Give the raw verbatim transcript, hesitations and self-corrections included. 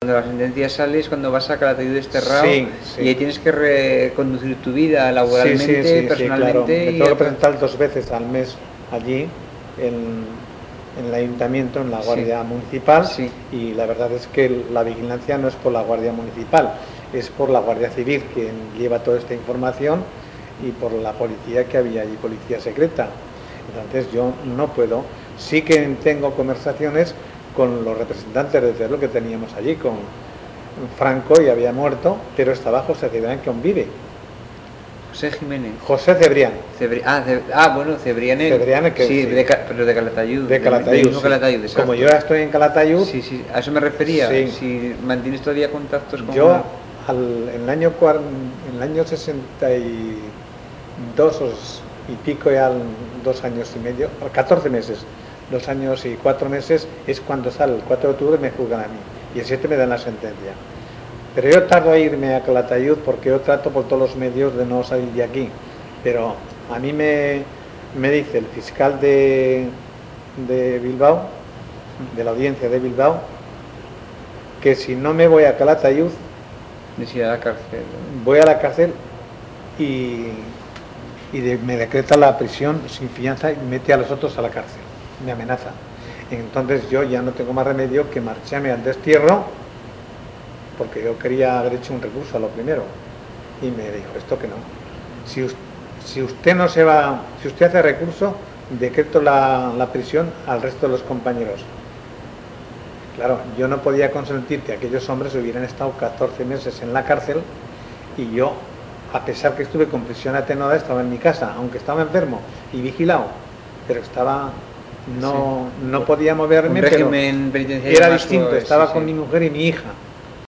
Cuando la sentencia sale es cuando vas a Calatayud desterrado, sí, sí. y ahí tienes que reconducir tu vida laboralmente, sí, sí, sí, personalmente. Sí, claro. Me y tengo que presentar dos veces al mes allí en, en el ayuntamiento, en la Guardia sí. Municipal, Sí. y la verdad es que la vigilancia no es por la Guardia Municipal, es por la Guardia Civil, quien lleva toda esta información, y por la policía que había allí, policía secreta. Entonces yo no puedo. Sí que tengo conversaciones con los representantes de lo que teníamos allí, con Franco, y había muerto, pero estaba José Cebrián, que aún vive. José Jiménez. José Cebrián. Cebri ah, Ce ah, bueno, Cebrián, el, Cebrián que, sí, sí. De, pero de Calatayud. De Calatayud, del mismo sí. Calatayud, exacto. Como yo ya estoy en Calatayud. Sí, sí, a eso me refería. Sí. Si mantienes todavía contactos con... Yo, al, en, el año, en el año sesenta y dos y pico, ya dos años y medio, catorce meses, dos años y cuatro meses, es cuando sale, el cuatro de octubre me juzgan a mí, y el siete me dan la sentencia. Pero yo tardo a irme a Calatayud porque yo trato por todos los medios de no salir de aquí. Pero a mí me, me dice el fiscal de, de Bilbao, de la audiencia de Bilbao, que si no me voy a Calatayud, ir a la cárcel. Voy a la cárcel y, y de, me decreta la prisión sin fianza y mete a los otros a la cárcel. Me amenaza. Entonces yo ya no tengo más remedio que marcharme al destierro, porque yo quería haber hecho un recurso a lo primero. Y me dijo, esto que no. Si, si usted no se va, si usted hace recurso, decreto la, la prisión al resto de los compañeros. Claro, yo no podía consentir que aquellos hombres hubieran estado catorce meses en la cárcel, y yo, a pesar que estuve con prisión atenuada, estaba en mi casa, aunque estaba enfermo y vigilado, pero estaba, no, sí. no podía moverme, un régimen pero era distinto, estaba sí, con sí. mi mujer y mi hija.